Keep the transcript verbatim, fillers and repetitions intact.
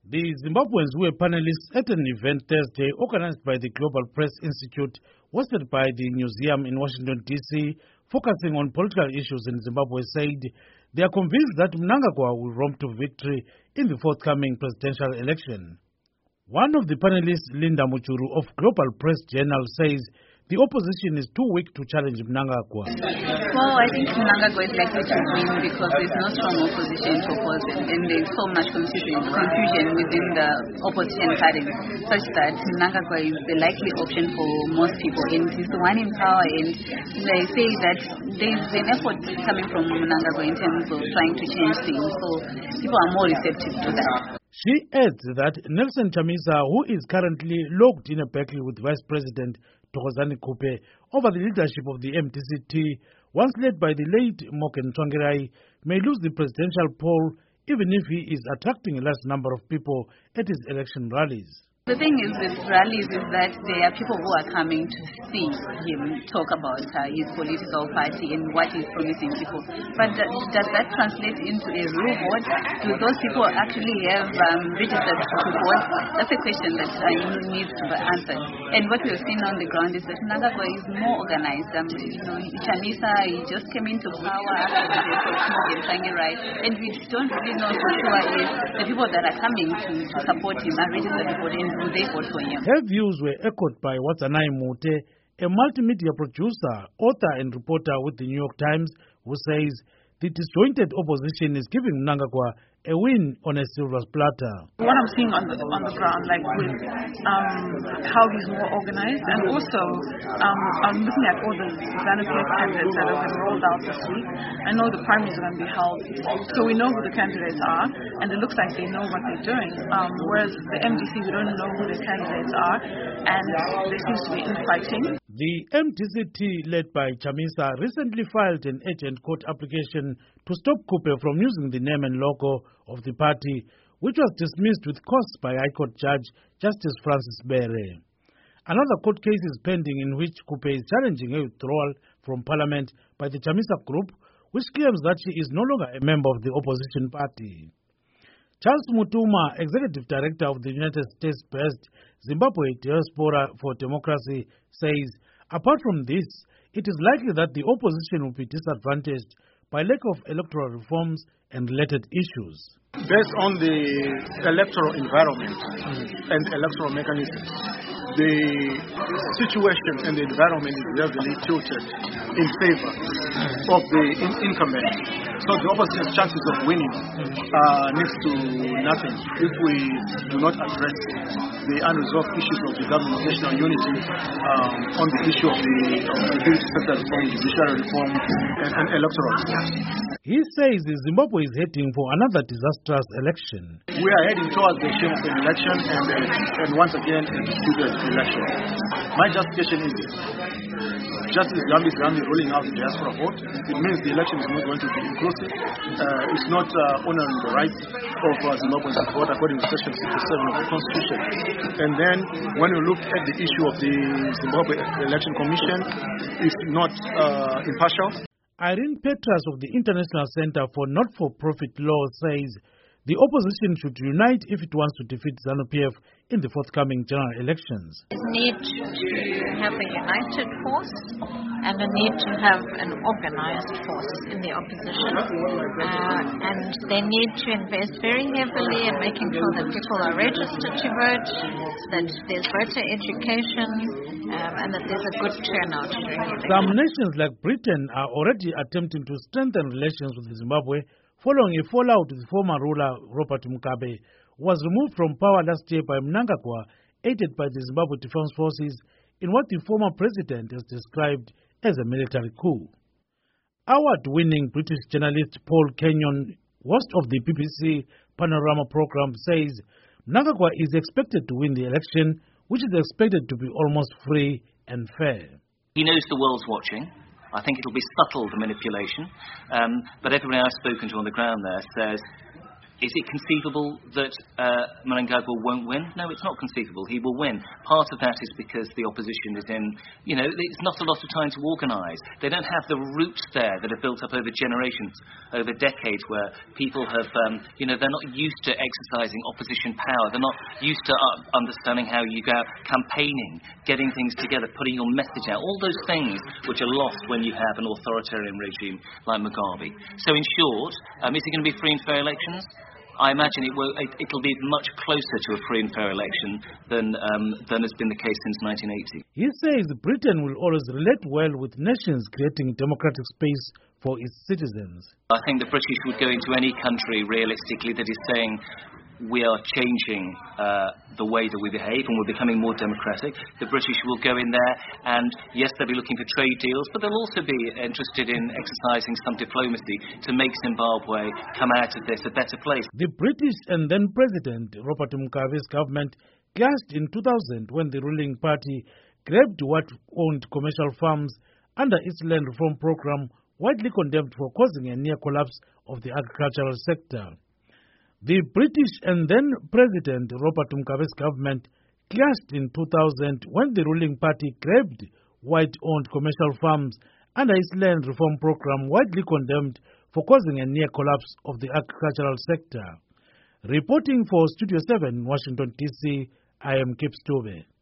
The Zimbabweans who were panelists at an event Thursday organized by the Global Press Institute, hosted by the museum in Washington, D C, focusing on political issues in Zimbabwe, said they are convinced that Mnangagwa will romp to victory in the forthcoming presidential election. One of the panelists, Linda Muchuru of Global Press Journal, says the opposition is too weak to challenge Mnangagwa. Well, I think Mnangagwa is likely to win because there's no strong opposition to oppose him, and there's so much confusion, confusion within the opposition parties, such that Mnangagwa is the likely option for most people, and he's the one in power, and they say that there's an effort coming from Mnangagwa in terms of trying to change things, so people are more receptive to that. She adds that Nelson Chamisa, who is currently locked in a battle with Vice President Thokozani Kupe over the leadership of the M D C T, once led by the late Morgan Tsvangirai, may lose the presidential poll even if he is attracting a large number of people at his election rallies. The thing is with rallies is that there are people who are coming to see him talk about uh, his political party and what he's promising people. But th- does that translate into a real vote? Do those people actually have um, registered to vote? That's a question that uh, needs to be answered. And what we've seen on the ground is that Mnangagwa is more organized. Um, you know, Chamisa, he just came into power after the death of Morgan Tsvangirai, and we don't really know for sure if the people that are coming to, to support him are registered to vote. Her views were echoed by Watsanai Mute, a multimedia producer, author and reporter with the New York Times, who says the disjointed opposition is giving Mnangagwa a win on a silver platter. What I'm seeing on the on the ground, like with um, how he's more organized, and also um, I'm looking at all the ZANU-P F candidates that have been rolled out this week. I know the primaries are going to be held, so we know who the candidates are, and it looks like they know what they're doing. Um, whereas the M D C, we don't know who the candidates are, and there seems to be infighting. The M D C T, led by Chamisa, recently filed an urgent court application to stop Kupe from using the name and logo of the party, which was dismissed with costs by High Court Judge Justice Francis Bere. Another court case is pending in which Kupe is challenging a withdrawal from parliament by the Chamisa group, which claims that she is no longer a member of the opposition party. Charles Mutuma, Executive Director of the United States-based Zimbabwe Diaspora for Democracy, says, apart from this, it is likely that the opposition will be disadvantaged by lack of electoral reforms and related issues. Based on the electoral environment and electoral mechanisms, the situation and the environment is heavily tilted in favor of the in- incumbent. So the opposition's chances of winning are next to nothing if we do not address the unresolved issues of the government of national unity um, on the issue of the security sector reform, judicial reform, and, and electoral reform. He says Zimbabwe is heading for another disastrous election. We are heading towards the shame of an election and, uh, and once again a disputed election. My justification is this. Just as Zambi is Zambi rolling out the diaspora vote, it means the election is not going to be inclusive. Uh, it's not uh, honoring the rights of uh, Zimbabweans to vote according to Section sixty-seven of the Constitution. And then when you look at the issue of the Zimbabwe Election Commission, it's not uh, impartial. Irene Petras of the International Center for Not-for-Profit Law says the opposition should unite if it wants to defeat ZANU-P F in the forthcoming general elections. We need to have a united force and a need to have an organized force in the opposition. Uh, and they need to invest very heavily in making sure that people are registered to vote, that there's voter education, um, and that there's a good turnout during elections. Some nations like Britain are already attempting to strengthen relations with Zimbabwe following a fallout with former ruler Robert Mugabe, who was removed from power last year by Mnangagwa, aided by the Zimbabwe Defense Forces, in what the former president has described as a military coup. Award-winning British journalist Paul Kenyon, host of the B B C Panorama program, says Mnangagwa is expected to win the election, which is expected to be almost free and fair. He knows the world's watching. I think it'll be subtle, the manipulation, um, but everybody I've spoken to on the ground there says Is it conceivable that uh, Mnangagwa won't win? No, it's not conceivable. He will win. Part of that is because the opposition is in, you know, it's not a lot of time to organise. They don't have the roots there that are built up over generations, over decades, where people have, um, you know, they're not used to exercising opposition power. They're not used to uh, understanding how you go out campaigning, getting things together, putting your message out. All those things which are lost when you have an authoritarian regime like Mugabe. So in short, um, is it going to be free and fair elections? I imagine it will, it, it'll be much closer to a free and fair election than, um, than has been the case since nineteen eighty. He says Britain will always relate well with nations creating democratic space for its citizens. I think the British would go into any country, realistically, that is saying we are changing uh, the way that we behave and we're becoming more democratic. The British will go in there and, yes, they'll be looking for trade deals, but they'll also be interested in exercising some diplomacy to make Zimbabwe come out of this a better place. The British and then President Robert Mugabe's government clashed in two thousand when the ruling party grabbed what owned commercial farms under its land reform program, widely condemned for causing a near collapse of the agricultural sector. The British and then President Robert Mugabe's government clashed in two thousand when the ruling party grabbed white-owned commercial farms under its land reform program, widely condemned for causing a near collapse of the agricultural sector. Reporting for Studio seven in Washington, D C, I am Kip Stube.